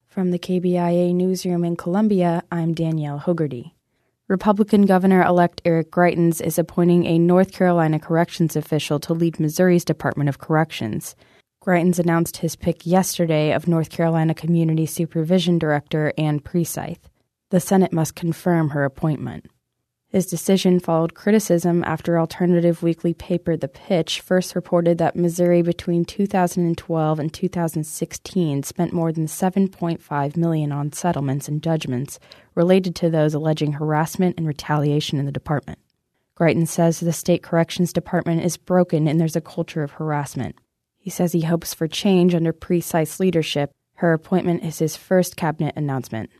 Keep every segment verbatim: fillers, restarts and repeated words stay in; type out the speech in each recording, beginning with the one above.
From the K B I A newsroom in Columbia, I'm Danielle Hogarty. Republican Governor-elect Eric Greitens is appointing a North Carolina corrections official to lead Missouri's Department of Corrections. Greitens announced his pick yesterday of North Carolina Community Supervision Director Ann Precythe. The Senate must confirm her appointment. His decision followed criticism after alternative weekly paper The Pitch first reported that Missouri between two thousand twelve and two thousand sixteen spent more than seven point five million dollars on settlements and judgments related to those alleging harassment and retaliation in the department. Greitens says the state corrections department is broken and there's a culture of harassment. He says he hopes for change under Precythe's leadership. Her appointment is his first cabinet announcement.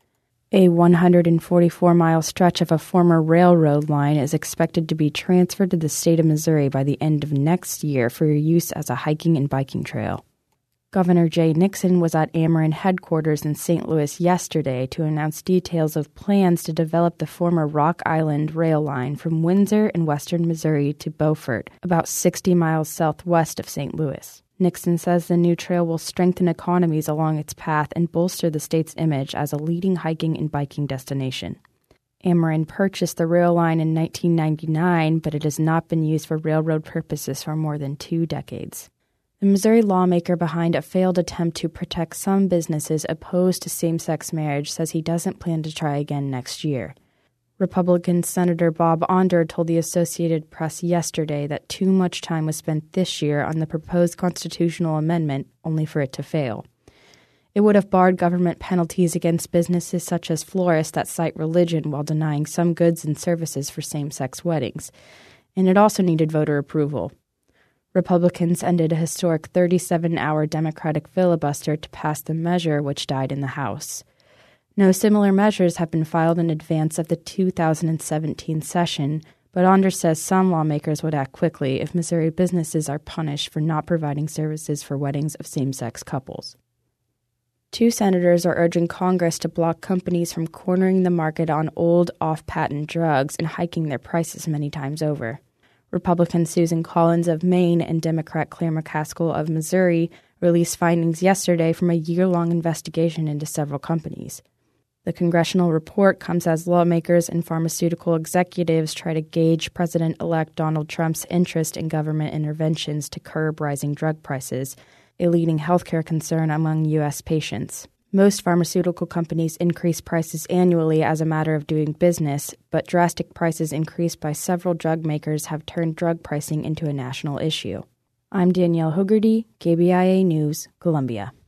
A one hundred forty-four mile stretch of a former railroad line is expected to be transferred to the state of Missouri by the end of next year for use as a hiking and biking trail. Governor Jay Nixon was at Ameren headquarters in Saint Louis yesterday to announce details of plans to develop the former Rock Island rail line from Windsor in western Missouri to Beaufort, about sixty miles southwest of Saint Louis. Nixon says the new trail will strengthen economies along its path and bolster the state's image as a leading hiking and biking destination. Ameren purchased the rail line in nineteen ninety-nine, but it has not been used for railroad purposes for more than two decades. The Missouri lawmaker behind a failed attempt to protect some businesses opposed to same-sex marriage says he doesn't plan to try again next year. Republican Senator Bob Onder told the Associated Press yesterday that too much time was spent this year on the proposed constitutional amendment only for it to fail. It would have barred government penalties against businesses such as florists that cite religion while denying some goods and services for same-sex weddings, and it also needed voter approval. Republicans ended a historic thirty-seven hour Democratic filibuster to pass the measure, which died in the House. No similar measures have been filed in advance of the two thousand seventeen session, but Onder says some lawmakers would act quickly if Missouri businesses are punished for not providing services for weddings of same-sex couples. Two senators are urging Congress to block companies from cornering the market on old, off-patent drugs and hiking their prices many times over. Republican Susan Collins of Maine and Democrat Claire McCaskill of Missouri released findings yesterday from a year-long investigation into several companies. The congressional report comes as lawmakers and pharmaceutical executives try to gauge President-elect Donald Trump's interest in government interventions to curb rising drug prices, a leading healthcare concern among U S patients. Most pharmaceutical companies increase prices annually as a matter of doing business, but drastic prices increased by several drug makers have turned drug pricing into a national issue. I'm Danielle Hogarty, K B I A News, Columbia.